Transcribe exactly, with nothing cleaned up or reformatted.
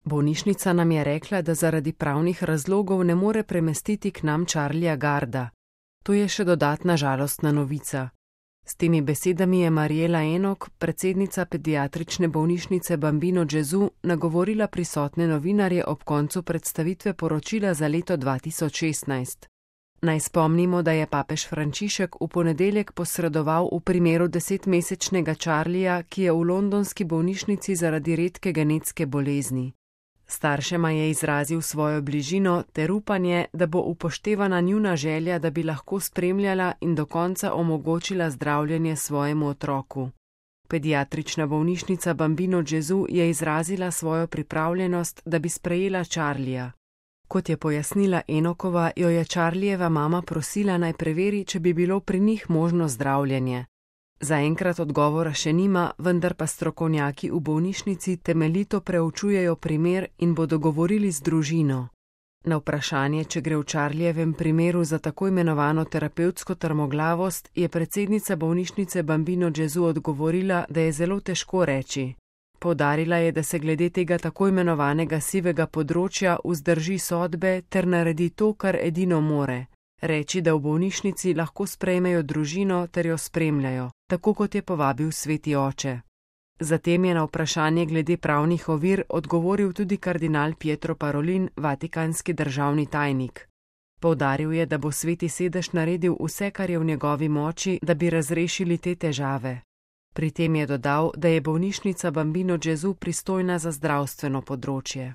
Bolnišnica nam je rekla, da zaradi pravnih razlogov ne more premestiti k nam Charlieja Garda. To je še dodatna žalostna novica. S temi besedami je Mariela Enok, predsednica pediatrične bolnišnice Bambino Gesù, nagovorila prisotne novinarje ob koncu predstavitve poročila za leto dva tisoč šestnajst. Naj spomnimo, da je papež Frančišek v ponedeljek posredoval v primeru desetmesečnega Charlieja, ki je v londonski bolnišnici zaradi redke genetske bolezni. Staršema je izrazil svojo bližino ter upanje, da bo upoštevana njuna želja, da bi lahko spremljala in do konca omogočila zdravljenje svojemu otroku. Pediatrična bolnišnica Bambino Gesù je izrazila svojo pripravljenost, da bi sprejela Charlieja. Kot je pojasnila Enokova, jo je Charliejeva mama prosila, naj preveri, če bi bilo pri njih možno zdravljenje. Zaenkrat odgovora še nima, vendar pa strokovnjaki v bolnišnici temeljito preučujejo primer in bodo govorili z družino. Na vprašanje, če gre v Charliejevem primeru za tako imenovano terapevtsko trmoglavost, je predsednica bolnišnice Bambino Gesù odgovorila, da je zelo težko reči. Poudarila je, da se glede tega tako imenovanega sivega področja vzdrži sodbe ter naredi to, kar edino more. Reči, da v bolnišnici lahko sprejmejo družino ter jo spremljajo, tako kot je povabil sveti oče. Zatem je na vprašanje glede pravnih ovir odgovoril tudi kardinal Pietro Parolin, vatikanski državni tajnik. Poudaril je, da bo sveti sedež naredil vse, kar je v njegovi moči, da bi razrešili te težave. Pri tem je dodal, da je bolnišnica Bambino Gesù pristojna za zdravstveno področje.